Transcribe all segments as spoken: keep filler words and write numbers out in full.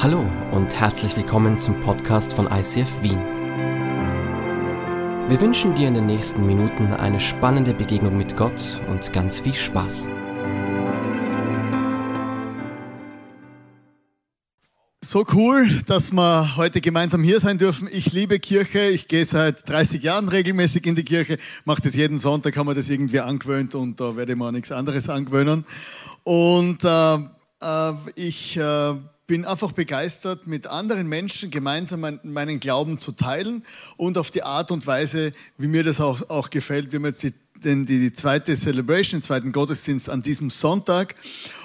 Hallo und herzlich willkommen zum Podcast von I C F Wien. Wir wünschen dir in den nächsten Minuten eine spannende Begegnung mit Gott und ganz viel Spaß. So cool, dass wir heute gemeinsam hier sein dürfen. Ich liebe Kirche. Ich gehe seit dreißig Jahren regelmäßig in die Kirche, mache das jeden Sonntag, haben wir das irgendwie angewöhnt und da werde ich mir auch nichts anderes angewöhnen. Und äh, äh, ich äh, bin einfach begeistert, mit anderen Menschen gemeinsam mein, meinen Glauben zu teilen und auf die Art und Weise, wie mir das auch, auch gefällt. Wir haben jetzt die, die, die zweite Celebration, den zweiten Gottesdienst an diesem Sonntag.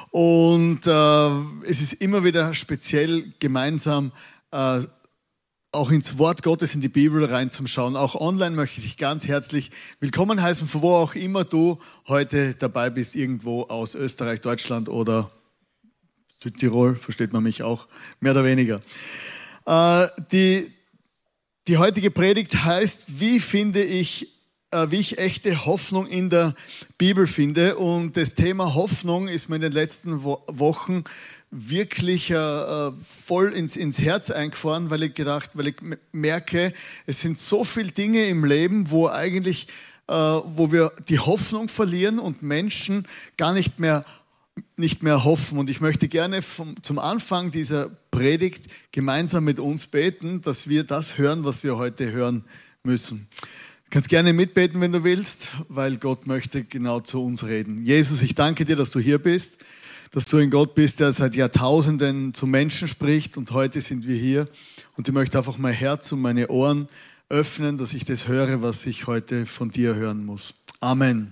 Und äh, es ist immer wieder speziell, gemeinsam äh, auch ins Wort Gottes, in die Bibel reinzuschauen. Auch online möchte ich dich ganz herzlich willkommen heißen, von wo auch immer du heute dabei bist, irgendwo aus Österreich, Deutschland oder Südtirol, versteht man mich auch, mehr oder weniger. Äh, die, die heutige Predigt heißt, wie finde ich wie ich echte Hoffnung in der Bibel finde. Und das Thema Hoffnung ist mir in den letzten Wochen wirklich äh, voll ins, ins Herz eingefahren, weil ich gedacht, weil ich merke, es sind so viele Dinge im Leben, wo eigentlich, äh, wo wir die Hoffnung verlieren und Menschen gar nicht mehr nicht mehr hoffen. Und ich möchte gerne vom, zum Anfang dieser Predigt gemeinsam mit uns beten, dass wir das hören, was wir heute hören müssen. Du kannst gerne mitbeten, wenn du willst, weil Gott möchte genau zu uns reden. Jesus, ich danke dir, dass du hier bist, dass du ein Gott bist, der seit Jahrtausenden zu Menschen spricht und heute sind wir hier und ich möchte einfach mein Herz und meine Ohren öffnen, dass ich das höre, was ich heute von dir hören muss. Amen.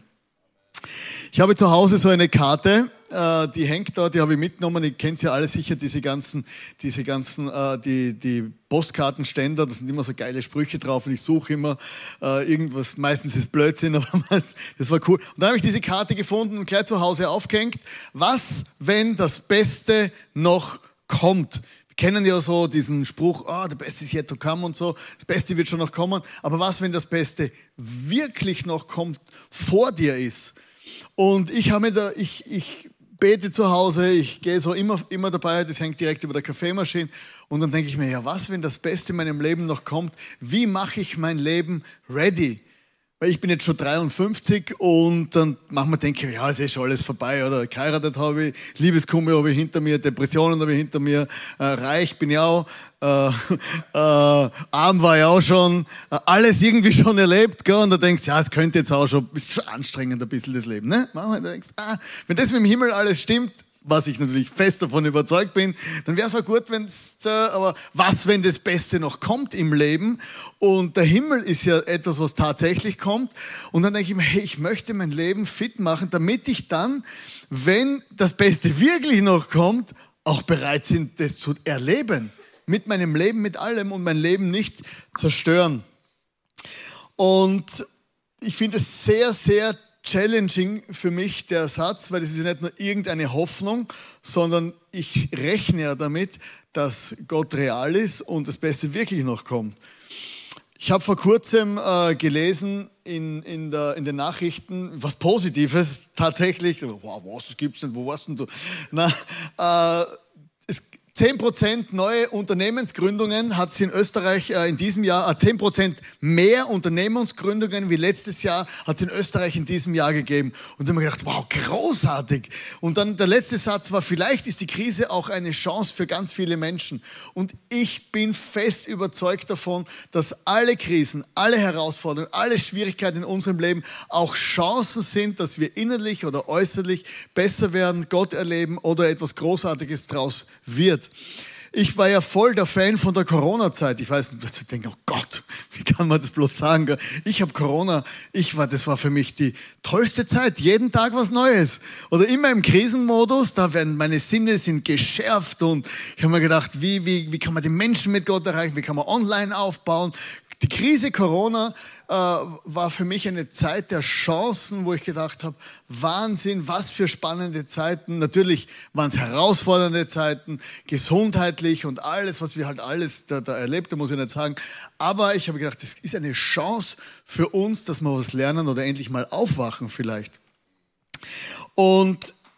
Ich habe zu Hause so eine Karte, äh, die hängt da, die habe ich mitgenommen. Ihr kennt ja alle sicher, diese ganzen, diese ganzen, äh, die, die Postkartenständer, da sind immer so geile Sprüche drauf und ich suche immer äh, irgendwas, meistens ist Blödsinn, aber meist, das war cool. Und dann habe ich diese Karte gefunden und gleich zu Hause aufgehängt. Was, wenn das Beste noch kommt? Wir kennen ja so diesen Spruch, oh, der Beste ist yet to come und so, das Beste wird schon noch kommen. Aber was, wenn das Beste wirklich noch kommt, vor dir ist? Und ich habe mir da, ich, ich bete zu Hause, ich gehe so immer, immer dabei, das hängt direkt über der Kaffeemaschine. Und dann denke ich mir, ja, was, wenn das Beste in meinem Leben noch kommt? Wie mache ich mein Leben ready? Weil ich bin jetzt schon dreiundfünfzig und dann manchmal denke ich, ja, es ist schon alles vorbei, oder geheiratet habe ich, Liebeskummer habe ich hinter mir, Depressionen habe ich hinter mir, äh, reich bin ich auch, äh, äh, arm war ich auch schon, äh, alles irgendwie schon erlebt, gell? Und da denkst du, ja, es könnte jetzt auch schon, ist schon anstrengend ein bisschen das Leben, ne? Manchmal denkst du, ah, wenn das mit dem Himmel alles stimmt, was ich natürlich fest davon überzeugt bin, dann wäre es auch gut, wenn es, äh, aber was, wenn das Beste noch kommt im Leben? Und der Himmel ist ja etwas, was tatsächlich kommt. Und dann denke ich mir, hey, ich möchte mein Leben fit machen, damit ich dann, wenn das Beste wirklich noch kommt, auch bereit bin, das zu erleben. Mit meinem Leben, mit allem und mein Leben nicht zerstören. Und ich finde es sehr, sehr challenging für mich, der Satz, weil das ist ja nicht nur irgendeine Hoffnung, sondern ich rechne ja damit, dass Gott real ist und das Beste wirklich noch kommt. Ich habe vor kurzem äh, gelesen in, in, der, in den Nachrichten, was Positives tatsächlich, wow, was gibt's denn, wo warst denn du? Na, äh, es zehn Prozent neue Unternehmensgründungen hat es in Österreich äh, in diesem Jahr, äh, zehn Prozent mehr Unternehmensgründungen wie letztes Jahr hat es in Österreich in diesem Jahr gegeben. Und dann haben wir gedacht, wow, großartig. Und dann der letzte Satz war, vielleicht ist die Krise auch eine Chance für ganz viele Menschen. Und ich bin fest überzeugt davon, dass alle Krisen, alle Herausforderungen, alle Schwierigkeiten in unserem Leben auch Chancen sind, dass wir innerlich oder äußerlich besser werden, Gott erleben oder etwas Großartiges draus wird. Ich war ja voll der Fan von der Corona-Zeit. Ich weiß nicht, ich denke, oh Gott, wie kann man das bloß sagen? Ich habe Corona, ich war, das war für mich die tollste Zeit. Jeden Tag was Neues. Oder immer im Krisenmodus, da werden meine Sinne sind geschärft und ich habe mir gedacht, wie, wie, wie kann man die Menschen mit Gott erreichen? Wie kann man online aufbauen? Die Krise Corona äh, war für mich eine Zeit der Chancen, wo ich gedacht habe, Wahnsinn, was für spannende Zeiten. Natürlich waren es herausfordernde Zeiten, gesundheitlich und alles, was wir halt alles da, da erlebt haben, muss ich nicht sagen. Aber ich habe gedacht, das ist eine Chance für uns, dass wir was lernen oder endlich mal aufwachen vielleicht. Und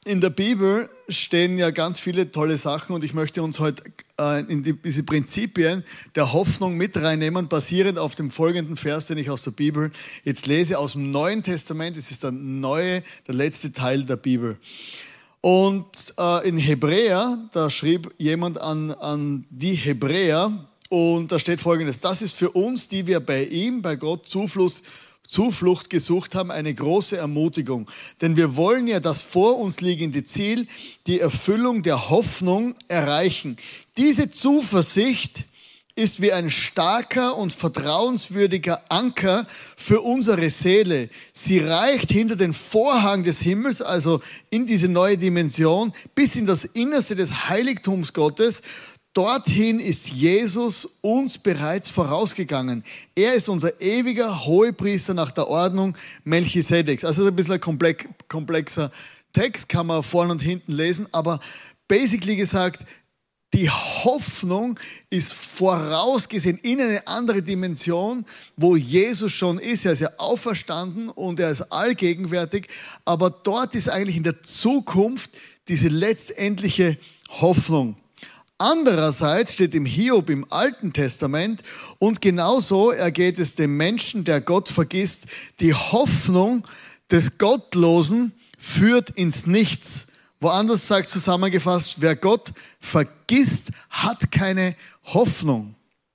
in der Bibel stehen ja ganz viele tolle Sachen und ich möchte uns heute äh, in die, diese Prinzipien der Hoffnung mit reinnehmen, basierend auf dem folgenden Vers, den ich aus der Bibel jetzt lese, aus dem Neuen Testament. Es ist der neue, der letzte Teil der Bibel. Und äh, in Hebräer, da schrieb jemand an, an die Hebräer und da steht Folgendes: Das ist für uns, die wir bei ihm, bei Gott Zufluss Zuflucht gesucht haben, eine große Ermutigung. Denn wir wollen ja das vor uns liegende Ziel, die Erfüllung der Hoffnung, erreichen. Diese Zuversicht ist wie ein starker und vertrauenswürdiger Anker für unsere Seele. Sie reicht hinter den Vorhang des Himmels, also in diese neue Dimension, bis in das Innerste des Heiligtums Gottes. Dorthin ist Jesus uns bereits vorausgegangen. Er ist unser ewiger Hohepriester nach der Ordnung Melchisedeks. Also ein bisschen ein komplexer Text, kann man vorne und hinten lesen, aber basically gesagt, die Hoffnung ist vorausgesehen in eine andere Dimension, wo Jesus schon ist. Er ist ja auferstanden und er ist allgegenwärtig, aber dort ist eigentlich in der Zukunft diese letztendliche Hoffnung. Andererseits steht im Hiob im Alten Testament und genauso ergeht es dem Menschen, der Gott vergisst, die Hoffnung des Gottlosen führt ins Nichts. Woanders sagt zusammengefasst, wer Gott vergisst, hat keine Hoffnung.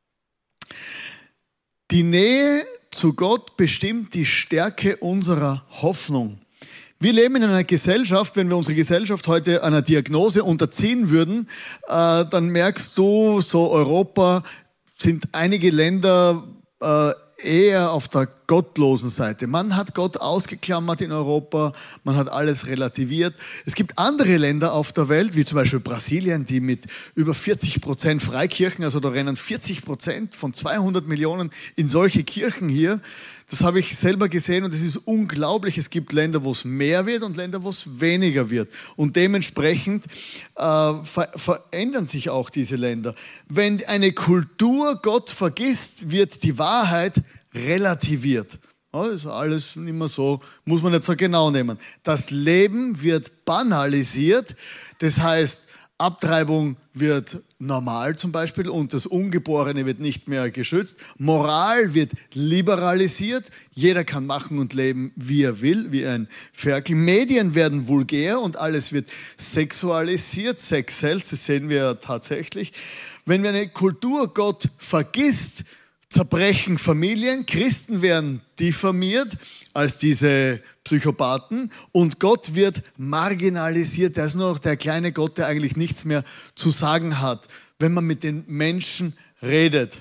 Die Nähe zu Gott bestimmt die Stärke unserer Hoffnung. Wir leben in einer Gesellschaft, wenn wir unsere Gesellschaft heute einer Diagnose unterziehen würden, äh, dann merkst du, so Europa sind einige Länder äh, eher auf der gottlosen Seite. Man hat Gott ausgeklammert in Europa, man hat alles relativiert. Es gibt andere Länder auf der Welt, wie zum Beispiel Brasilien, die mit über vierzig Prozent Freikirchen, also da rennen vierzig Prozent von zweihundert Millionen in solche Kirchen hier. Das habe ich selber gesehen und es ist unglaublich. Es gibt Länder, wo es mehr wird und Länder, wo es weniger wird. Und dementsprechend äh, ver- verändern sich auch diese Länder. Wenn eine Kultur Gott vergisst, wird die Wahrheit relativiert. Ja, ist alles nicht mehr so, muss man nicht so genau nehmen. Das Leben wird banalisiert, das heißt, Abtreibung wird normal zum Beispiel und das Ungeborene wird nicht mehr geschützt. Moral wird liberalisiert. Jeder kann machen und leben, wie er will, wie ein Ferkel. Medien werden vulgär und alles wird sexualisiert. Sex sells, das sehen wir tatsächlich. Wenn wir eine Kultur Gott vergisst, zerbrechen Familien, Christen werden diffamiert als diese Psychopathen und Gott wird marginalisiert. Der ist nur noch der kleine Gott, der eigentlich nichts mehr zu sagen hat, wenn man mit den Menschen redet.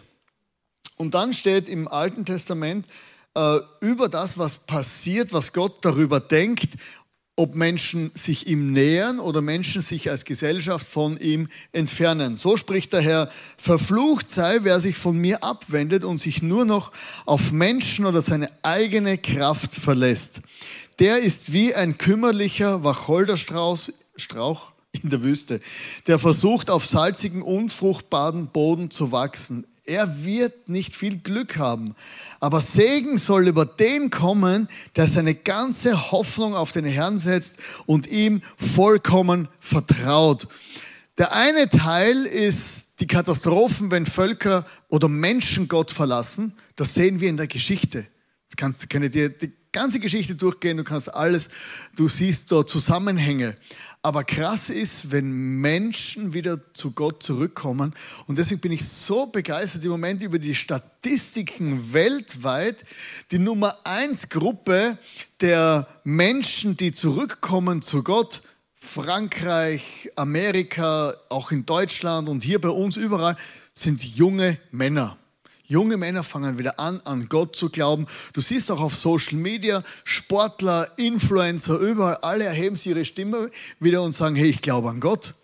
Und dann steht im Alten Testament äh, über das, was passiert, was Gott darüber denkt, ob Menschen sich ihm nähern oder Menschen sich als Gesellschaft von ihm entfernen. So spricht der Herr: Verflucht sei, wer sich von mir abwendet und sich nur noch auf Menschen oder seine eigene Kraft verlässt. Der ist wie ein kümmerlicher Wacholderstrauch Strauch in der Wüste, der versucht, auf salzigen, unfruchtbaren Boden zu wachsen. Er wird nicht viel Glück haben, aber Segen soll über den kommen, der seine ganze Hoffnung auf den Herrn setzt und ihm vollkommen vertraut. Der eine Teil ist die Katastrophen, wenn Völker oder Menschen Gott verlassen. Das sehen wir in der Geschichte. Das kannst, kann ich dir die ganze Geschichte durchgehen, du kannst alles, du siehst dort Zusammenhänge. Aber krass ist, wenn Menschen wieder zu Gott zurückkommen. Und deswegen bin ich so begeistert im Moment über die Statistiken weltweit. Die Nummer eins Gruppe der Menschen, die zurückkommen zu Gott, Frankreich, Amerika, auch in Deutschland und hier bei uns überall, sind junge Männer. Junge Männer fangen wieder an, an Gott zu glauben. Du siehst auch auf Social Media, Sportler, Influencer, überall, alle erheben sie ihre Stimme wieder und sagen, hey, ich glaube an Gott,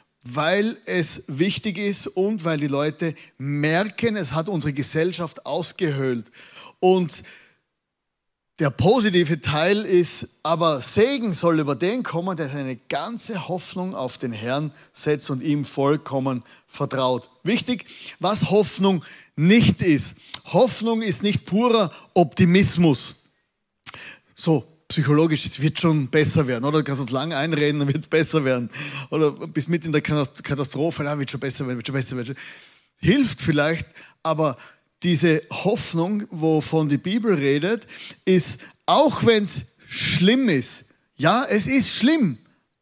weil es wichtig ist und weil die Leute merken, es hat unsere Gesellschaft ausgehöhlt. Und der positive Teil ist, aber Segen soll über den kommen, der seine ganze Hoffnung auf den Herrn setzt und ihm vollkommen vertraut. Wichtig, was Hoffnung nicht ist. Hoffnung ist nicht purer Optimismus. So, psychologisch, es wird schon besser werden. Oder du kannst uns lange einreden, dann wird es besser werden. Oder bis mit in der Katastrophe, dann wird schon besser werden, wird schon besser werden. Hilft vielleicht, aber diese Hoffnung, wovon die Bibel redet, ist, auch wenn es schlimm ist, ja, es ist schlimm,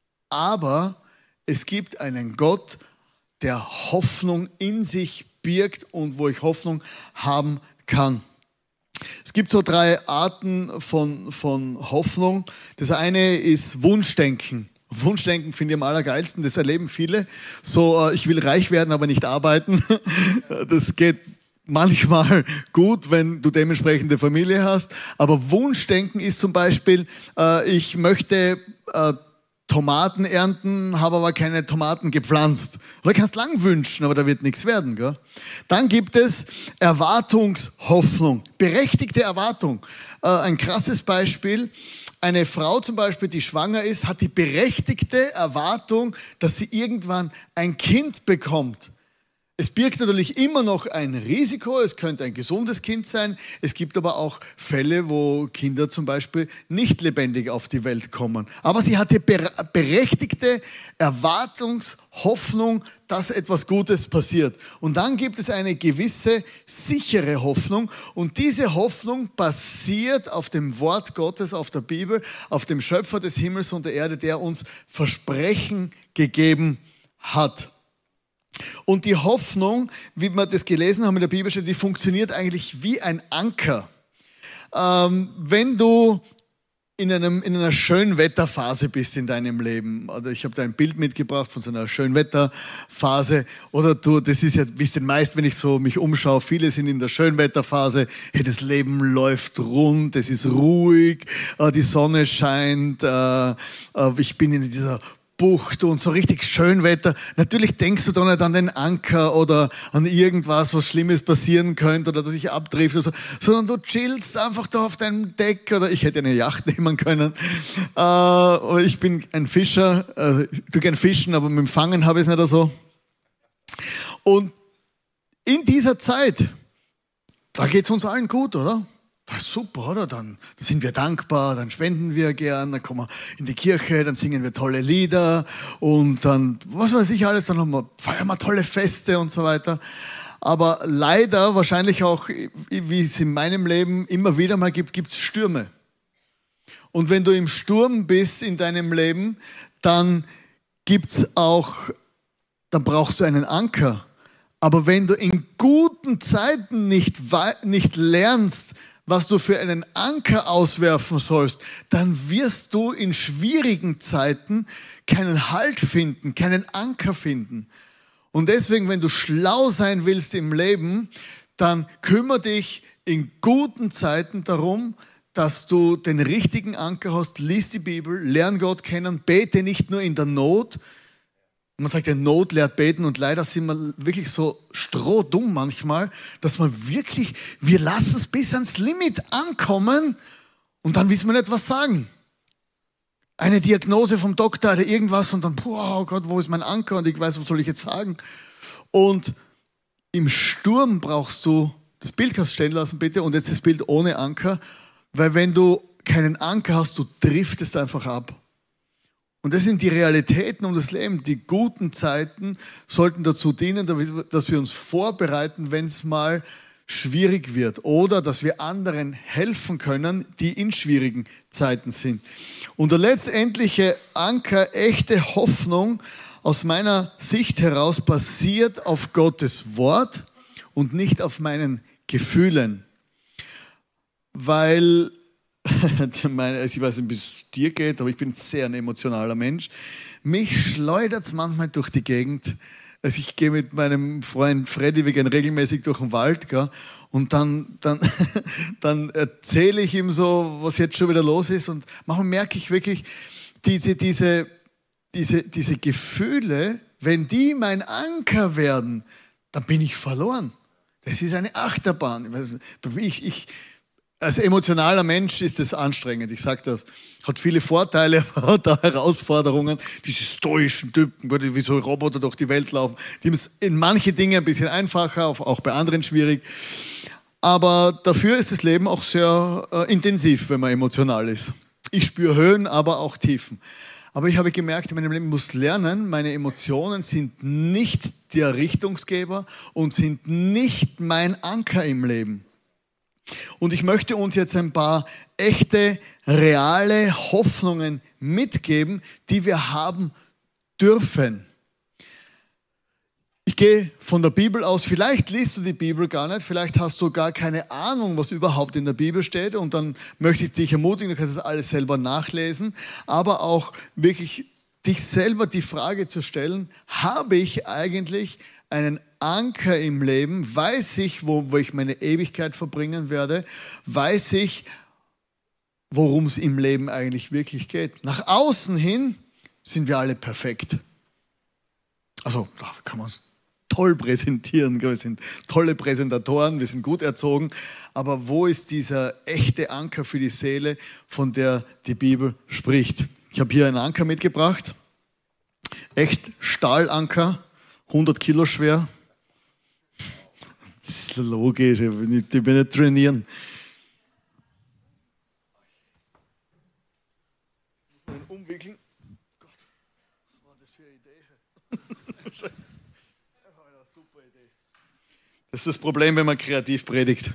aber es gibt einen Gott, der Hoffnung in sich birgt und wo ich Hoffnung haben kann. Es gibt so drei Arten von, von Hoffnung. Das eine ist Wunschdenken. Wunschdenken finde ich am allergeilsten, das erleben viele. So, ich will reich werden, aber nicht arbeiten. Das geht manchmal gut, wenn du dementsprechende Familie hast. Aber Wunschdenken ist zum Beispiel, ich möchte Tomaten ernten, habe aber keine Tomaten gepflanzt. Oder kannst lang wünschen, aber da wird nichts werden. Gell? Dann gibt es Erwartungshoffnung, berechtigte Erwartung. Äh, ein krasses Beispiel, eine Frau zum Beispiel, die schwanger ist, hat die berechtigte Erwartung, dass sie irgendwann ein Kind bekommt. Es birgt natürlich immer noch ein Risiko, es könnte ein gesundes Kind sein, es gibt aber auch Fälle, wo Kinder zum Beispiel nicht lebendig auf die Welt kommen. Aber sie hatte berechtigte Erwartungshoffnung, dass etwas Gutes passiert. Und dann gibt es eine gewisse sichere Hoffnung und diese Hoffnung basiert auf dem Wort Gottes, auf der Bibel, auf dem Schöpfer des Himmels und der Erde, der uns Versprechen gegeben hat. Und die Hoffnung, wie wir das gelesen haben in der Bibel, die funktioniert eigentlich wie ein Anker. Ähm, wenn du in, einem, in einer Schönwetterphase bist in deinem Leben, oder ich habe da ein Bild mitgebracht von so einer Schönwetterphase, oder du, das ist ja, wie es den meisten, wenn ich so mich umschaue, viele sind in der Schönwetterphase, hey, das Leben läuft rund, es ist ruhig, äh, die Sonne scheint, äh, äh, ich bin in dieser Bucht und so richtig Schönwetter. Natürlich denkst du da nicht an den Anker oder an irgendwas, was Schlimmes passieren könnte oder dass ich abtrifft oder so, sondern du chillst einfach da auf deinem Deck oder ich hätte eine Yacht nehmen können. Äh, ich bin ein Fischer, äh, ich tue gern fischen, aber mit dem Fangen habe ich es nicht so. Und in dieser Zeit, da geht es uns allen gut, oder? Das ist super, oder? Dann, dann sind wir dankbar, dann spenden wir gern, dann kommen wir in die Kirche, dann singen wir tolle Lieder und dann, was weiß ich alles, dann haben wir, feiern wir tolle Feste und so weiter. Aber leider, wahrscheinlich auch, wie es in meinem Leben immer wieder mal gibt, gibt es Stürme. Und wenn du im Sturm bist in deinem Leben, dann gibt's auch, dann brauchst du einen Anker. Aber wenn du in guten Zeiten nicht, nicht lernst, was du für einen Anker auswerfen sollst, dann wirst du in schwierigen Zeiten keinen Halt finden, keinen Anker finden. Und deswegen, wenn du schlau sein willst im Leben, dann kümmere dich in guten Zeiten darum, dass du den richtigen Anker hast, lies die Bibel, lern Gott kennen, bete nicht nur in der Not. Man sagt ja, Not lehrt beten und leider sind wir wirklich so strohdumm manchmal, dass wir wirklich, wir lassen es bis ans Limit ankommen und dann wissen wir nicht, was sagen. Eine Diagnose vom Doktor oder irgendwas und dann, oh Gott, wo ist mein Anker und ich weiß, was soll ich jetzt sagen. Und im Sturm brauchst du, das Bild kannst du stehen lassen bitte und jetzt das Bild ohne Anker, weil wenn du keinen Anker hast, du driftest einfach ab. Und das sind die Realitäten um das Leben. Die guten Zeiten sollten dazu dienen, dass wir uns vorbereiten, wenn es mal schwierig wird. Oder dass wir anderen helfen können, die in schwierigen Zeiten sind. Und der letztendliche Anker, echte Hoffnung, aus meiner Sicht heraus, basiert auf Gottes Wort und nicht auf meinen Gefühlen. Weil... Ich weiß nicht, wie es dir geht, aber ich bin sehr ein emotionaler Mensch. Mich schleudert es manchmal durch die Gegend. Also ich gehe mit meinem Freund Freddy, wir gehen regelmäßig durch den Wald, gell? Und dann, dann, dann erzähle ich ihm so, was jetzt schon wieder los ist. Und manchmal merke ich wirklich, diese, diese, diese, diese Gefühle, wenn die mein Anker werden, dann bin ich verloren. Das ist eine Achterbahn. Ich, ich, Als emotionaler Mensch ist es anstrengend, ich sage das. Hat viele Vorteile, hat auch Herausforderungen. Diese stoischen Typen, die wie so Roboter durch die Welt laufen, die haben es in manche Dinge ein bisschen einfacher, auch bei anderen schwierig. Aber dafür ist das Leben auch sehr äh, intensiv, wenn man emotional ist. Ich spüre Höhen, aber auch Tiefen. Aber ich habe gemerkt, in meinem Leben muss lernen, meine Emotionen sind nicht der Richtungsgeber und sind nicht mein Anker im Leben. Und ich möchte uns jetzt ein paar echte, reale Hoffnungen mitgeben, die wir haben dürfen. Ich gehe von der Bibel aus, vielleicht liest du die Bibel gar nicht, vielleicht hast du gar keine Ahnung, was überhaupt in der Bibel steht und dann möchte ich dich ermutigen, du kannst das alles selber nachlesen, aber auch wirklich dich selber die Frage zu stellen, habe ich eigentlich einen Anker im Leben, weiß ich, wo, wo ich meine Ewigkeit verbringen werde, weiß ich, worum es im Leben eigentlich wirklich geht. Nach außen hin sind wir alle perfekt. Also da kann man uns toll präsentieren, wir sind tolle Präsentatoren, wir sind gut erzogen, aber wo ist dieser echte Anker für die Seele, von der die Bibel spricht? Ich habe hier einen Anker mitgebracht, echt Stahlanker, hundert Kilo schwer. Das ist logisch, ich will nicht, ich will nicht trainieren. Umwickeln. Gott, was war das für eine Idee? Super Idee. Das ist das Problem, wenn man kreativ predigt.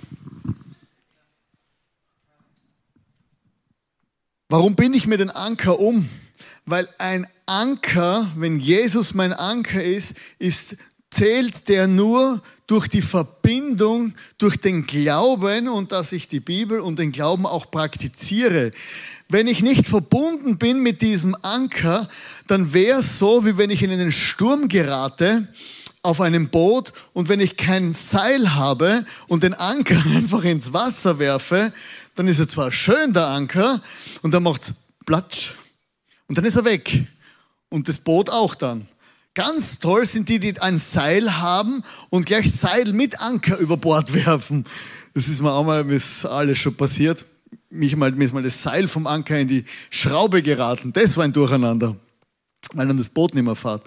Warum binde ich mir den Anker um? Weil ein Anker, wenn Jesus mein Anker ist, ist zählt der nur durch die Verbindung, durch den Glauben und dass ich die Bibel und den Glauben auch praktiziere. Wenn ich nicht verbunden bin mit diesem Anker, dann wäre es so, wie wenn ich in einen Sturm gerate auf einem Boot und wenn ich kein Seil habe und den Anker einfach ins Wasser werfe, dann ist er zwar schön, der Anker, und dann macht es platsch und dann ist er weg und das Boot auch dann. Ganz toll sind die, die ein Seil haben und gleich Seil mit Anker über Bord werfen. Das ist mir auch mal, mir ist alles schon passiert. Mich mal, mir ist mal das Seil vom Anker in die Schraube geraten. Das war ein Durcheinander, weil dann das Boot nicht mehr fährt.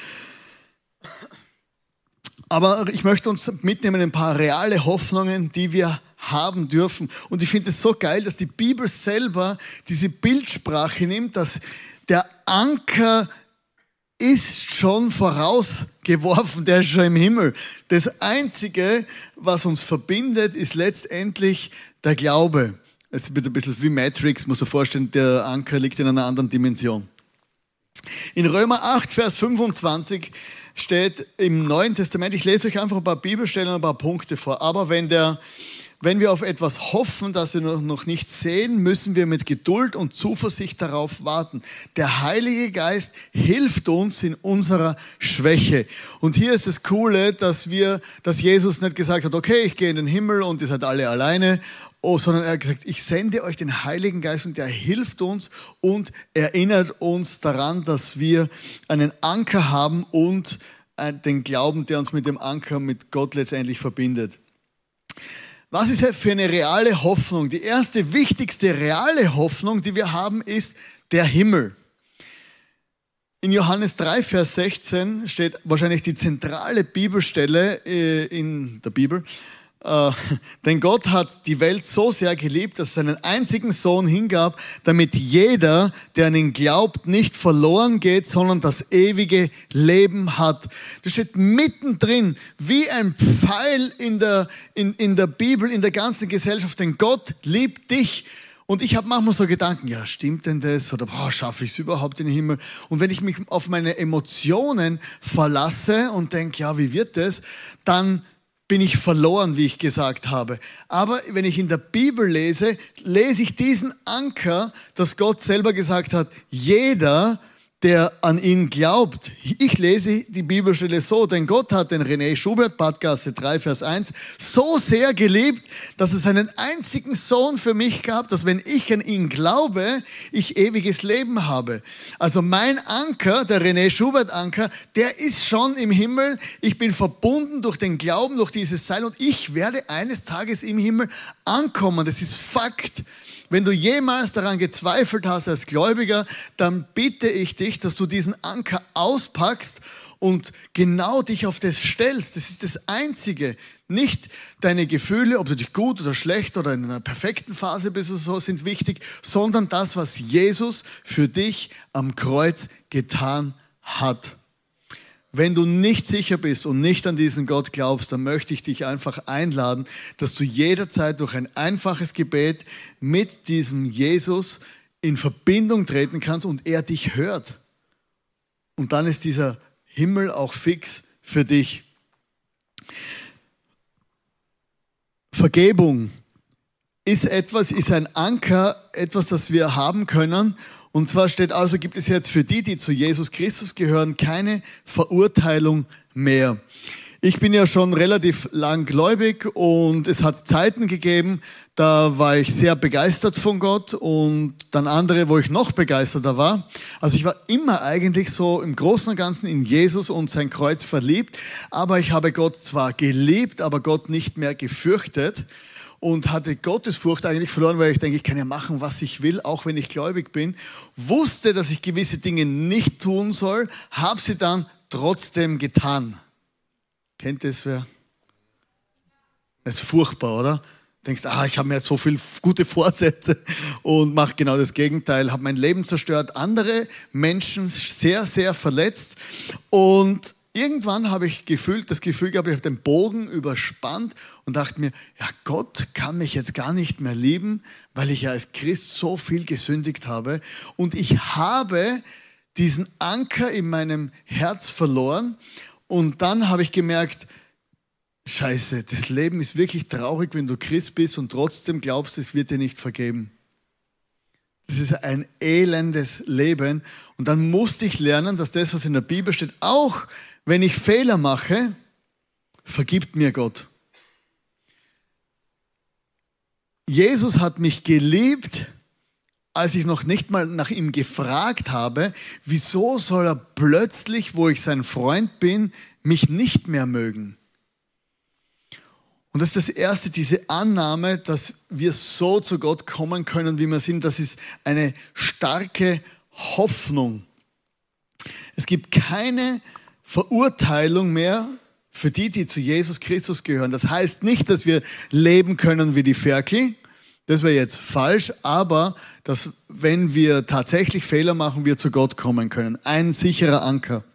Aber ich möchte uns mitnehmen ein paar reale Hoffnungen, die wir haben dürfen. Und ich finde es so geil, dass die Bibel selber diese Bildsprache nimmt, dass der Anker ist schon vorausgeworfen, der ist schon im Himmel. Das Einzige, was uns verbindet, ist letztendlich der Glaube. Es wird ein bisschen wie Matrix, muss man sich vorstellen, der Anker liegt in einer anderen Dimension. In Römer acht, Vers fünfundzwanzig steht im Neuen Testament, ich lese euch einfach ein paar Bibelstellen und ein paar Punkte vor, aber wenn der Wenn wir auf etwas hoffen, das wir noch nicht sehen, müssen wir mit Geduld und Zuversicht darauf warten. Der Heilige Geist hilft uns in unserer Schwäche. Und hier ist das Coole, dass wir, dass Jesus nicht gesagt hat, okay, ich gehe in den Himmel und ihr seid alle alleine, oh, sondern er hat gesagt, ich sende euch den Heiligen Geist und der hilft uns und erinnert uns daran, dass wir einen Anker haben und den Glauben, der uns mit dem Anker, mit Gott letztendlich verbindet. Was ist für eine reale Hoffnung? Die erste, wichtigste reale Hoffnung, die wir haben, ist der Himmel. In Johannes drei, Vers sechzehn steht wahrscheinlich die zentrale Bibelstelle in der Bibel. Denn Gott hat die Welt so sehr geliebt, dass er seinen einzigen Sohn hingab, damit jeder, der an ihn glaubt, nicht verloren geht, sondern das ewige Leben hat. Das steht mittendrin wie ein Pfeil in der, in, in der Bibel, in der ganzen Gesellschaft. Denn Gott liebt dich. Und ich habe manchmal so Gedanken, ja, stimmt denn das? Oder boah, schaffe ich es überhaupt in den Himmel? Und wenn ich mich auf meine Emotionen verlasse und denke, ja, wie wird das? Dann bin ich verloren, wie ich gesagt habe. Aber wenn ich in der Bibel lese, lese ich diesen Anker, dass Gott selber gesagt hat, jeder, der an ihn glaubt. Ich lese die Bibelstelle so, denn Gott hat den René Schubert, Badgasse drei, Vers eins, so sehr geliebt, dass es einen einzigen Sohn für mich gab, dass wenn ich an ihn glaube, ich ewiges Leben habe. Also mein Anker, der René Schubert Anker, der ist schon im Himmel. Ich bin verbunden durch den Glauben, durch dieses Seil und ich werde eines Tages im Himmel ankommen. Das ist Fakt. wenn du jemals daran gezweifelt hast als Gläubiger, dann bitte ich dich, dass du diesen Anker auspackst und genau dich auf das stellst. Das ist das Einzige. Nicht deine Gefühle, ob du dich gut oder schlecht oder in einer perfekten Phase bist oder so, sind wichtig, sondern das, was Jesus für dich am Kreuz getan hat. Wenn du nicht sicher bist und nicht an diesen Gott glaubst, dann möchte ich dich einfach einladen, dass du jederzeit durch ein einfaches Gebet mit diesem Jesus in Verbindung treten kannst und er dich hört. Und dann ist dieser Himmel auch fix für dich. Vergebung ist etwas, ist ein Anker, etwas, das wir haben können. Und zwar steht also, gibt es jetzt für die, die zu Jesus Christus gehören, keine Verurteilung mehr. Ich bin ja schon relativ lang gläubig und es hat Zeiten gegeben, da war ich sehr begeistert von Gott und dann andere, wo ich noch begeisterter war. Also ich war immer eigentlich so im Großen und Ganzen in Jesus und sein Kreuz verliebt, aber ich habe Gott zwar geliebt, aber Gott nicht mehr gefürchtet. Und hatte Gottesfurcht eigentlich verloren, weil ich denke, ich kann ja machen, was ich will, auch wenn ich gläubig bin. Wusste, dass ich gewisse Dinge nicht tun soll, habe sie dann trotzdem getan. Kennt das wer? Das ist furchtbar, oder? Du denkst, ah, ich habe mir so viele gute Vorsätze und mache genau das Gegenteil. Habe mein Leben zerstört, andere Menschen sehr, sehr verletzt. Und irgendwann habe ich gefühlt, das Gefühl gehabt, ich habe den Bogen überspannt und dachte mir, ja, Gott kann mich jetzt gar nicht mehr lieben, weil ich ja als Christ so viel gesündigt habe. Und ich habe diesen Anker in meinem Herz verloren. Und dann habe ich gemerkt, Scheiße, das Leben ist wirklich traurig, wenn du Christ bist und trotzdem glaubst, es wird dir nicht vergeben. Das ist ein elendes Leben. Und dann musste ich lernen, dass das, was in der Bibel steht, auch wenn ich Fehler mache, vergibt mir Gott. Jesus hat mich geliebt, als ich noch nicht mal nach ihm gefragt habe, wieso soll er plötzlich, wo ich sein Freund bin, mich nicht mehr mögen? Und das ist das Erste, diese Annahme, dass wir so zu Gott kommen können, wie wir sind. Das ist eine starke Hoffnung. Es gibt keine Verurteilung mehr für die, die zu Jesus Christus gehören. Das heißt nicht, dass wir leben können wie die Ferkel. Das wäre jetzt falsch, aber dass, wenn wir tatsächlich Fehler machen, wir zu Gott kommen können. Ein sicherer Anker.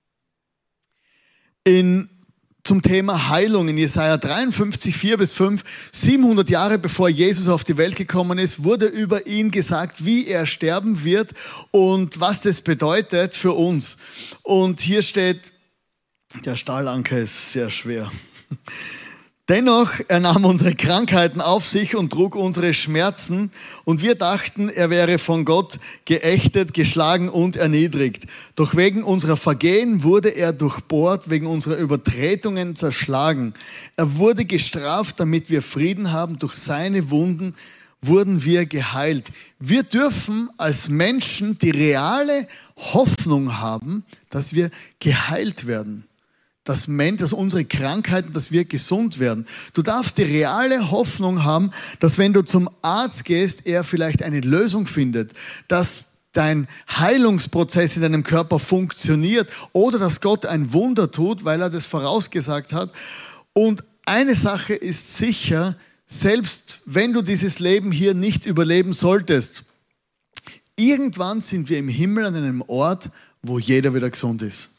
In Zum Thema Heilung in Jesaja dreiundfünfzig, vier bis fünf, siebenhundert Jahre bevor Jesus auf die Welt gekommen ist, wurde über ihn gesagt, wie er sterben wird und was das bedeutet für uns. Und hier steht, der Stahlanker ist sehr schwer. Dennoch, er nahm unsere Krankheiten auf sich und trug unsere Schmerzen und wir dachten, er wäre von Gott geächtet, geschlagen und erniedrigt. Doch wegen unserer Vergehen wurde er durchbohrt, wegen unserer Übertretungen zerschlagen. Er wurde gestraft, damit wir Frieden haben. Durch seine Wunden wurden wir geheilt. Wir dürfen als Menschen die reale Hoffnung haben, dass wir geheilt werden. Dass, dass unsere Krankheiten, dass wir gesund werden. Du darfst die reale Hoffnung haben, dass wenn du zum Arzt gehst, er vielleicht eine Lösung findet, dass dein Heilungsprozess in deinem Körper funktioniert oder dass Gott ein Wunder tut, weil er das vorausgesagt hat. Und eine Sache ist sicher, selbst wenn du dieses Leben hier nicht überleben solltest, irgendwann sind wir im Himmel an einem Ort, wo jeder wieder gesund ist.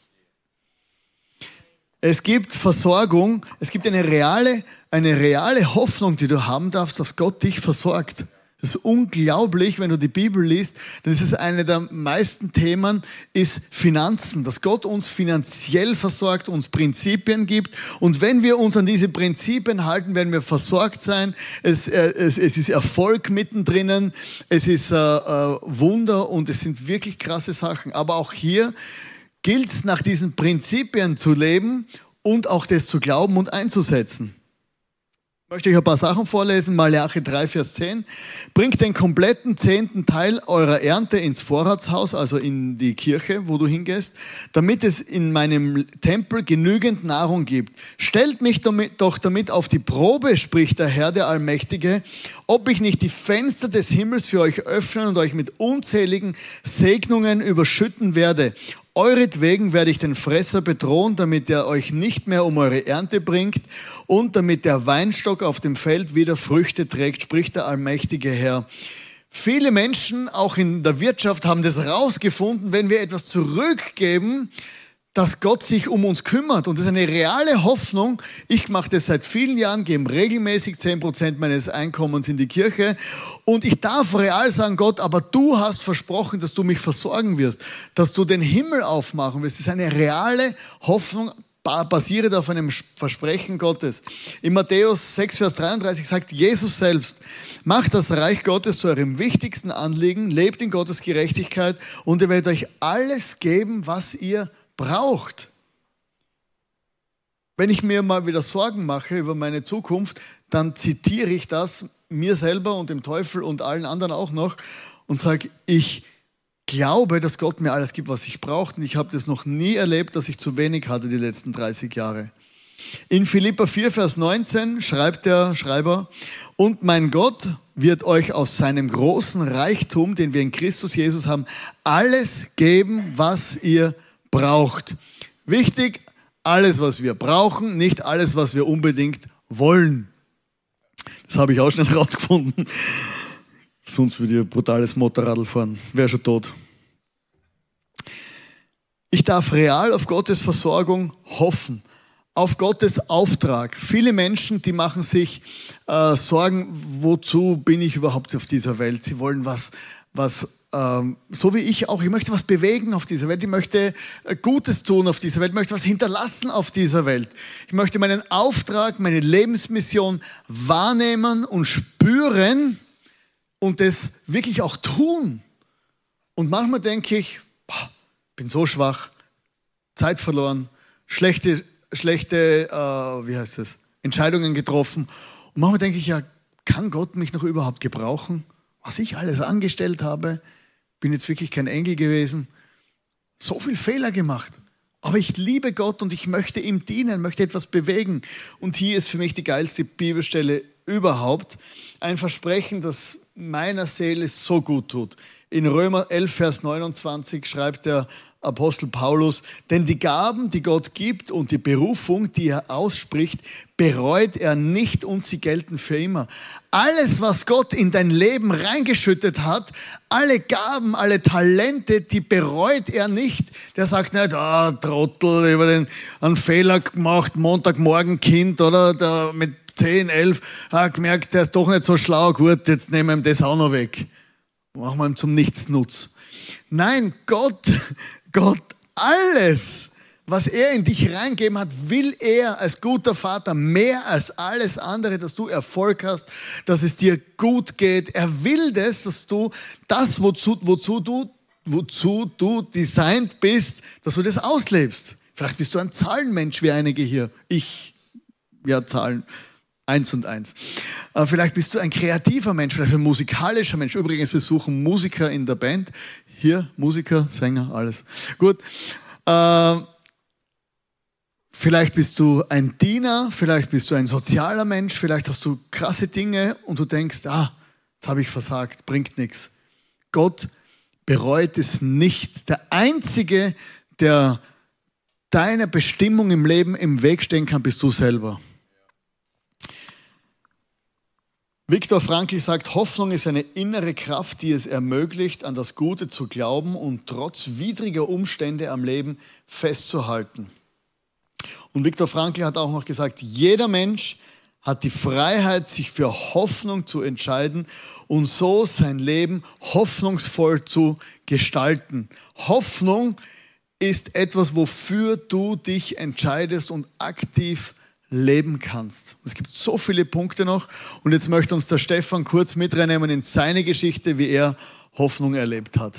Es gibt Versorgung, es gibt eine reale, eine reale Hoffnung, die du haben darfst, dass Gott dich versorgt. Das ist unglaublich, wenn du die Bibel liest, dann ist es eine der meisten Themen, ist Finanzen, dass Gott uns finanziell versorgt, uns Prinzipien gibt. Und wenn wir uns an diese Prinzipien halten, werden wir versorgt sein. Es, äh, es, es ist Erfolg mittendrin, es ist äh, äh, Wunder und es sind wirklich krasse Sachen. Aber auch hier gilt es, nach diesen Prinzipien zu leben und auch das zu glauben und einzusetzen. Ich möchte euch ein paar Sachen vorlesen. Malachi drei, Vers zehn. Bringt den kompletten zehnten Teil eurer Ernte ins Vorratshaus, also in die Kirche, wo du hingehst, damit es in meinem Tempel genügend Nahrung gibt. Stellt mich damit, doch damit auf die Probe, spricht der Herr, der Allmächtige, ob ich nicht die Fenster des Himmels für euch öffnen und euch mit unzähligen Segnungen überschütten werde. Euretwegen werde ich den Fresser bedrohen, damit er euch nicht mehr um eure Ernte bringt und damit der Weinstock auf dem Feld wieder Früchte trägt, spricht der allmächtige Herr. Viele Menschen, auch in der Wirtschaft, haben das rausgefunden, wenn wir etwas zurückgeben, dass Gott sich um uns kümmert. Und das ist eine reale Hoffnung. Ich mache das seit vielen Jahren, gebe regelmäßig zehn Prozent meines Einkommens in die Kirche. Und ich darf real sagen, Gott, aber du hast versprochen, dass du mich versorgen wirst, dass du den Himmel aufmachen wirst. Das ist eine reale Hoffnung, basiert auf einem Versprechen Gottes. In Matthäus sechs, Vers dreiunddreißig sagt Jesus selbst, macht das Reich Gottes zu eurem wichtigsten Anliegen, lebt in Gottes Gerechtigkeit und er wird euch alles geben, was ihr braucht. Wenn ich mir mal wieder Sorgen mache über meine Zukunft, dann zitiere ich das mir selber und dem Teufel und allen anderen auch noch und sage, ich glaube, dass Gott mir alles gibt, was ich brauche. Und ich habe das noch nie erlebt, dass ich zu wenig hatte die letzten dreißig Jahre. In Philipper vier, Vers neunzehn schreibt der Schreiber, und mein Gott wird euch aus seinem großen Reichtum, den wir in Christus Jesus haben, alles geben, was ihr braucht. Wichtig, alles, was wir brauchen, nicht alles, was wir unbedingt wollen. Das habe ich auch schnell herausgefunden. Sonst würde ich ein brutales Motorradl fahren. Wäre schon tot. Ich darf real auf Gottes Versorgung hoffen. Auf Gottes Auftrag. Viele Menschen, die machen sich äh, Sorgen, wozu bin ich überhaupt auf dieser Welt? Sie wollen was, was ähm, so wie ich auch, ich möchte was bewegen auf dieser Welt. Ich möchte äh, Gutes tun auf dieser Welt. Ich möchte was hinterlassen auf dieser Welt. Ich möchte meinen Auftrag, meine Lebensmission wahrnehmen und spüren und das wirklich auch tun. Und manchmal denke ich, boah, bin so schwach, Zeit verloren, schlechte schlechte, äh, wie heißt das, Entscheidungen getroffen. Und manchmal denke ich, ja, kann Gott mich noch überhaupt gebrauchen? Was ich alles angestellt habe, bin jetzt wirklich kein Engel gewesen. So viel Fehler gemacht. Aber ich liebe Gott und ich möchte ihm dienen, möchte etwas bewegen. Und hier ist für mich die geilste Bibelstelle überhaupt. Ein Versprechen, das meiner Seele so gut tut. In Römer elf, Vers neunundzwanzig schreibt der Apostel Paulus, denn die Gaben, die Gott gibt und die Berufung, die er ausspricht, bereut er nicht und sie gelten für immer. Alles, was Gott in dein Leben reingeschüttet hat, alle Gaben, alle Talente, die bereut er nicht. Der sagt nicht, ah, Trottel, über den einen Fehler gemacht, Montagmorgen Kind, oder der mit zehn, elf, hat gemerkt, der ist doch nicht so schlau, gut, jetzt nehmen wir ihm das auch noch weg. Machen wir ihm zum Nichtsnutz. Nein, Gott, Gott, alles, was er in dich reingegeben hat, will er als guter Vater mehr als alles andere, dass du Erfolg hast, dass es dir gut geht. Er will das, dass du das, wozu, wozu, du, wozu du designt bist, dass du das auslebst. Vielleicht bist du ein Zahlenmensch wie einige hier. Ich, ja, Zahlen. Eins und eins. Äh, vielleicht bist du ein kreativer Mensch, vielleicht ein musikalischer Mensch. Übrigens, wir suchen Musiker in der Band. Hier, Musiker, Sänger, alles. Gut. Äh, vielleicht bist du ein Diener, vielleicht bist du ein sozialer Mensch, vielleicht hast du krasse Dinge und du denkst, ah, jetzt habe ich versagt, bringt nichts. Gott bereut es nicht. Der Einzige, der deiner Bestimmung im Leben im Weg stehen kann, bist du selber. Viktor Frankl sagt, Hoffnung ist eine innere Kraft, die es ermöglicht, an das Gute zu glauben und trotz widriger Umstände am Leben festzuhalten. Und Viktor Frankl hat auch noch gesagt, jeder Mensch hat die Freiheit, sich für Hoffnung zu entscheiden und so sein Leben hoffnungsvoll zu gestalten. Hoffnung ist etwas, wofür du dich entscheidest und aktiv leben kannst. Es gibt so viele Punkte noch und jetzt möchte uns der Stefan kurz mit reinnehmen in seine Geschichte, wie er Hoffnung erlebt hat.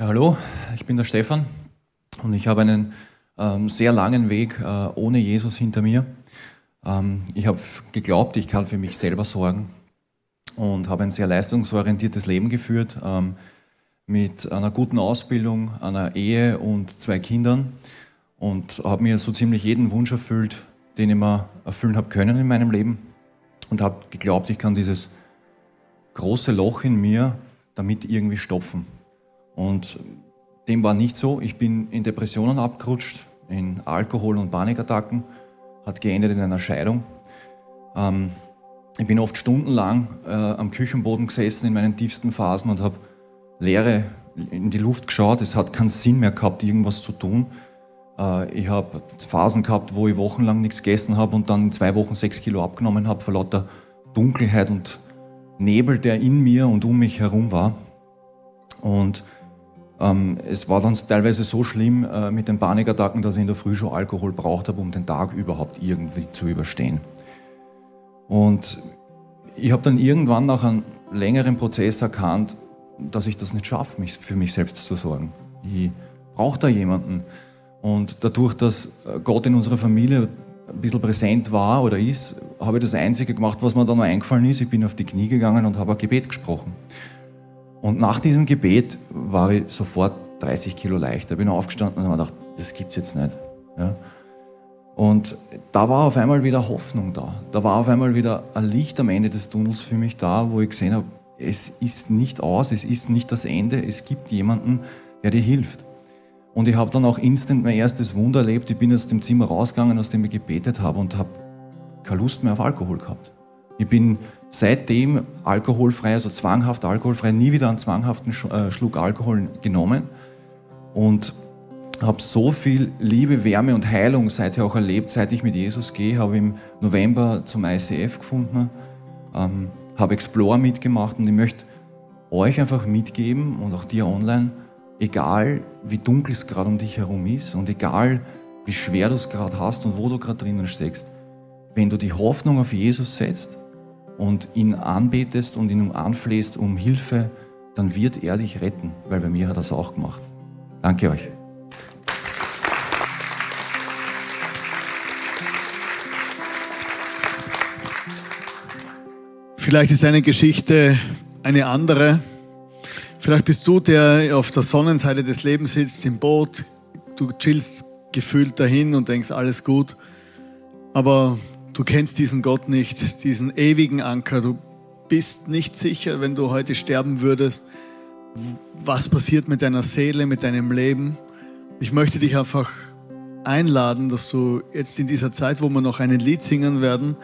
Ja, hallo, ich bin der Stefan und ich habe einen ähm, sehr langen Weg äh, ohne Jesus hinter mir. Ähm, ich habe geglaubt, ich kann für mich selber sorgen und habe ein sehr leistungsorientiertes Leben geführt, ähm, mit einer guten Ausbildung, einer Ehe und zwei Kindern und habe mir so ziemlich jeden Wunsch erfüllt, den ich mir erfüllen habe können in meinem Leben und habe geglaubt, ich kann dieses große Loch in mir damit irgendwie stopfen. Und dem war nicht so. Ich bin in Depressionen abgerutscht, in Alkohol- und Panikattacken, hat geendet in einer Scheidung. Ähm, ich bin oft stundenlang äh, am Küchenboden gesessen in meinen tiefsten Phasen und habe Leere in die Luft geschaut. Es hat keinen Sinn mehr gehabt, irgendwas zu tun. Äh, ich habe Phasen gehabt, wo ich wochenlang nichts gegessen habe und dann in zwei Wochen sechs Kilo abgenommen habe, vor lauter Dunkelheit und Nebel, der in mir und um mich herum war. Und ähm, es war dann teilweise so schlimm äh, mit den Panikattacken, dass ich in der Früh schon Alkohol braucht habe, um den Tag überhaupt irgendwie zu überstehen. Und ich habe dann irgendwann nach einem längeren Prozess erkannt, dass ich das nicht schaffe, mich, für mich selbst zu sorgen. Ich brauche da jemanden. Und dadurch, dass Gott in unserer Familie ein bisschen präsent war oder ist, habe ich das Einzige gemacht, was mir dann noch eingefallen ist. Ich bin auf die Knie gegangen und habe ein Gebet gesprochen. Und nach diesem Gebet war ich sofort dreißig Kilo leichter. Ich bin aufgestanden und habe gedacht, das gibt's jetzt nicht. Ja. Und da war auf einmal wieder Hoffnung da. Da war auf einmal wieder ein Licht am Ende des Tunnels für mich da, wo ich gesehen habe, es ist nicht aus, es ist nicht das Ende, es gibt jemanden, der dir hilft. Und ich habe dann auch instant mein erstes Wunder erlebt. Ich bin aus dem Zimmer rausgegangen, aus dem ich gebetet habe und habe keine Lust mehr auf Alkohol gehabt. Ich bin seitdem alkoholfrei, also zwanghaft alkoholfrei, nie wieder einen zwanghaften Schluck Alkohol genommen und habe so viel Liebe, Wärme und Heilung seither auch erlebt, seit ich mit Jesus gehe. Habe im November zum I C F gefunden, ähm, habe Explore mitgemacht und ich möchte euch einfach mitgeben und auch dir online, egal wie dunkel es gerade um dich herum ist und egal wie schwer du es gerade hast und wo du gerade drinnen steckst, wenn du die Hoffnung auf Jesus setzt und ihn anbetest und ihn anflehst um Hilfe, dann wird er dich retten, weil bei mir hat er das auch gemacht. Danke euch. Vielleicht ist eine Geschichte eine andere. Vielleicht bist du, der auf der Sonnenseite des Lebens sitzt, im Boot. Du chillst gefühlt dahin und denkst, alles gut. Aber du kennst diesen Gott nicht, diesen ewigen Anker. Du bist nicht sicher, wenn du heute sterben würdest, was passiert mit deiner Seele, mit deinem Leben. Ich möchte dich einfach einladen, dass du jetzt in dieser Zeit, wo wir noch ein Lied singen werden,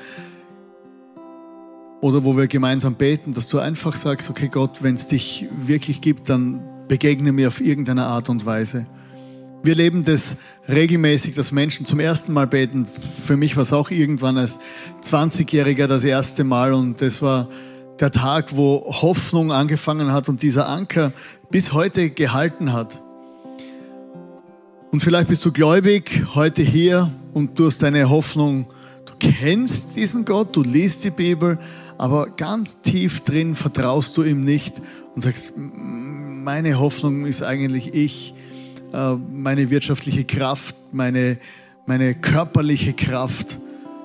oder wo wir gemeinsam beten, dass du einfach sagst, okay Gott, wenn es dich wirklich gibt, dann begegne mir auf irgendeine Art und Weise. Wir leben das regelmäßig, dass Menschen zum ersten Mal beten. Für mich war es auch irgendwann als zwanzigjähriger das erste Mal und das war der Tag, wo Hoffnung angefangen hat und dieser Anker bis heute gehalten hat. Und vielleicht bist du gläubig heute hier und du hast deine Hoffnung, du kennst diesen Gott, du liest die Bibel, aber ganz tief drin vertraust du ihm nicht und sagst, meine Hoffnung ist eigentlich ich, meine wirtschaftliche Kraft, meine, meine körperliche Kraft.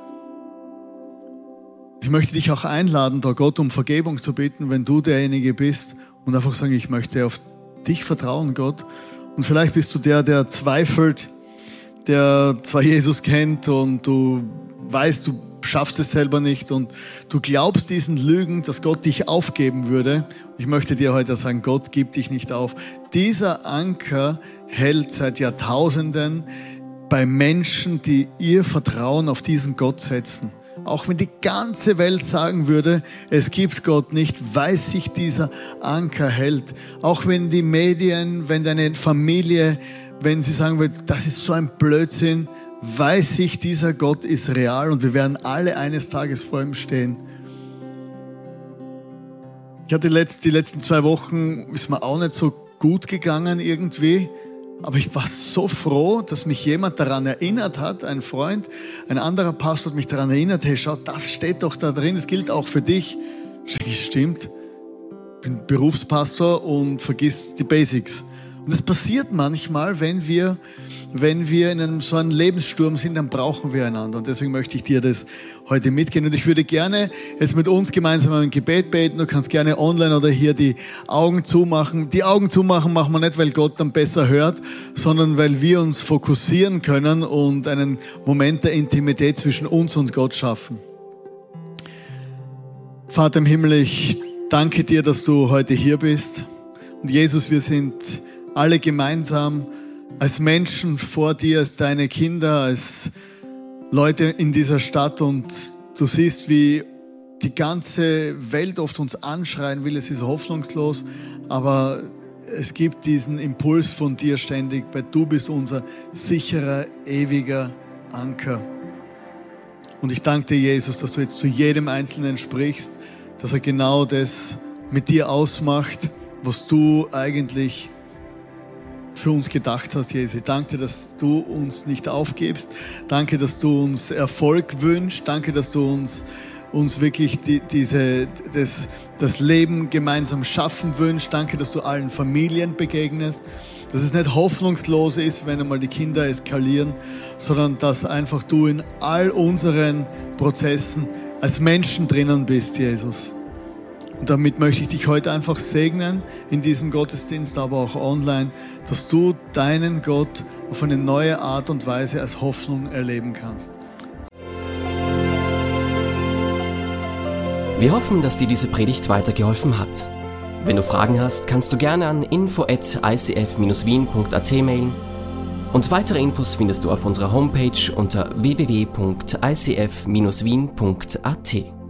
Ich möchte dich auch einladen, da Gott um Vergebung zu bitten, wenn du derjenige bist und einfach sagen, ich möchte auf dich vertrauen, Gott. Und vielleicht bist du der, der zweifelt, der zwar Jesus kennt und du weißt, du schaffst es selber nicht und du glaubst diesen Lügen, dass Gott dich aufgeben würde. Ich möchte dir heute sagen, Gott gibt dich nicht auf. Dieser Anker hält seit Jahrtausenden bei Menschen, die ihr Vertrauen auf diesen Gott setzen. Auch wenn die ganze Welt sagen würde, es gibt Gott nicht, weiß sich dieser Anker hält. Auch wenn die Medien, wenn deine Familie, wenn sie sagen wird, das ist so ein Blödsinn, weiß ich, dieser Gott ist real und wir werden alle eines Tages vor ihm stehen. Ich hatte letzt, die letzten zwei Wochen, ist mir auch nicht so gut gegangen irgendwie, aber ich war so froh, dass mich jemand daran erinnert hat, ein Freund, ein anderer Pastor hat mich daran erinnert, hey, schau, das steht doch da drin, das gilt auch für dich. Ich sage, stimmt, ich bin Berufspastor und vergiss die Basics. Und es passiert manchmal, wenn wir, wenn wir in einem, so einem Lebenssturm sind, dann brauchen wir einander. Und deswegen möchte ich dir das heute mitgeben. Und ich würde gerne jetzt mit uns gemeinsam ein Gebet beten. Du kannst gerne online oder hier die Augen zumachen. Die Augen zumachen machen wir nicht, weil Gott dann besser hört, sondern weil wir uns fokussieren können und einen Moment der Intimität zwischen uns und Gott schaffen. Vater im Himmel, ich danke dir, dass du heute hier bist. Und Jesus, wir sind alle gemeinsam als Menschen vor dir, als deine Kinder, als Leute in dieser Stadt, und du siehst, wie die ganze Welt oft uns anschreien will, es ist hoffnungslos, aber es gibt diesen Impuls von dir ständig, weil du bist unser sicherer, ewiger Anker. Und ich danke dir, Jesus, dass du jetzt zu jedem Einzelnen sprichst, dass er genau das mit dir ausmacht, was du eigentlich für uns gedacht hast, Jesus. Ich danke dir, dass du uns nicht aufgibst. Danke, dass du uns Erfolg wünschst. Danke, dass du uns, uns wirklich die, diese, das, das Leben gemeinsam schaffen wünschst. Danke, dass du allen Familien begegnest. Dass es nicht hoffnungslos ist, wenn einmal die Kinder eskalieren, sondern dass einfach du in all unseren Prozessen als Menschen drinnen bist, Jesus. Und damit möchte ich dich heute einfach segnen, in diesem Gottesdienst, aber auch online, dass du deinen Gott auf eine neue Art und Weise als Hoffnung erleben kannst. Wir hoffen, dass dir diese Predigt weitergeholfen hat. Wenn du Fragen hast, kannst du gerne an info at i c f dash wien punkt a t mailen. Und weitere Infos findest du auf unserer Homepage unter w w w punkt i c f dash wien punkt a t.